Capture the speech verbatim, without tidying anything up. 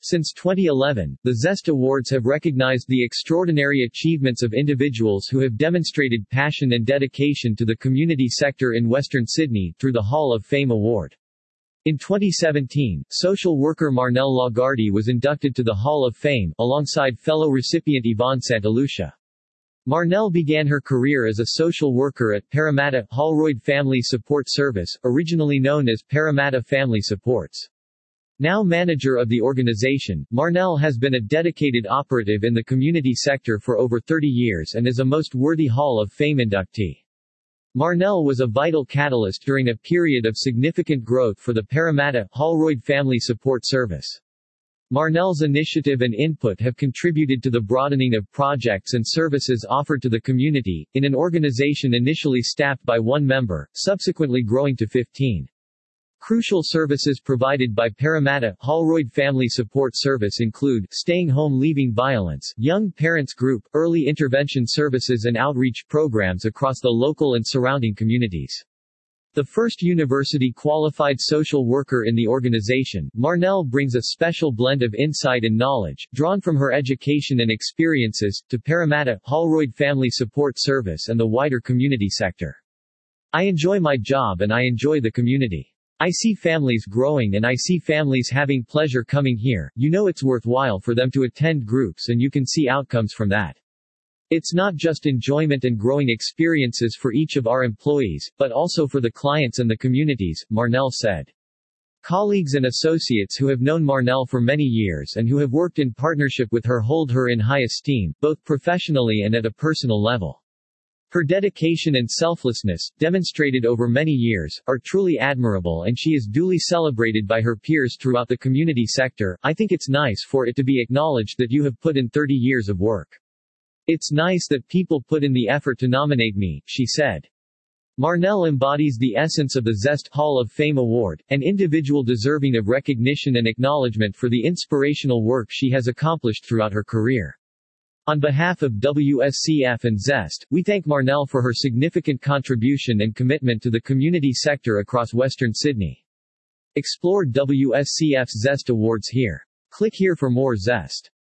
Since twenty eleven, the Zest Awards have recognized the extraordinary achievements of individuals who have demonstrated passion and dedication to the community sector in Western Sydney, through the Hall of Fame Award. In twenty seventeen, social worker Marnelle Lagarde was inducted to the Hall of Fame, alongside fellow recipient Yvonne Santalucia. Marnelle began her career as a social worker at Parramatta Holroyd Family Support Service, originally known as Parramatta Family Supports. Now manager of the organization, Marnelle has been a dedicated operative in the community sector for over thirty years and is a most worthy Hall of Fame inductee. Marnelle was a vital catalyst during a period of significant growth for the Parramatta Holroyd Family Support Service. Marnelle's initiative and input have contributed to the broadening of projects and services offered to the community, in an organization initially staffed by one member, subsequently growing to fifteen. Crucial services provided by Parramatta Holroyd Family Support Service include Staying Home Leaving Violence, Young Parents Group, early intervention services and outreach programs across the local and surrounding communities. The first university-qualified social worker in the organization, Marnelle brings a special blend of insight and knowledge, drawn from her education and experiences, to Parramatta Holroyd Family Support Service and the wider community sector. I enjoy my job and I enjoy the community. I see families growing and I see families having pleasure coming here. You know it's worthwhile for them to attend groups and you can see outcomes from that. It's not just enjoyment and growing experiences for each of our employees, but also for the clients and the communities, Marnelle said. Colleagues and associates who have known Marnelle for many years and who have worked in partnership with her hold her in high esteem, both professionally and at a personal level. Her dedication and selflessness, demonstrated over many years, are truly admirable and she is duly celebrated by her peers throughout the community sector. I think it's nice for it to be acknowledged that you have put in thirty years of work. It's nice that people put in the effort to nominate me, she said. Marnelle embodies the essence of the Zest Hall of Fame Award, an individual deserving of recognition and acknowledgement for the inspirational work she has accomplished throughout her career. On behalf of W S C F and Zest, we thank Marnelle for her significant contribution and commitment to the community sector across Western Sydney. Explore W S C F's Zest Awards here. Click here for more Zest.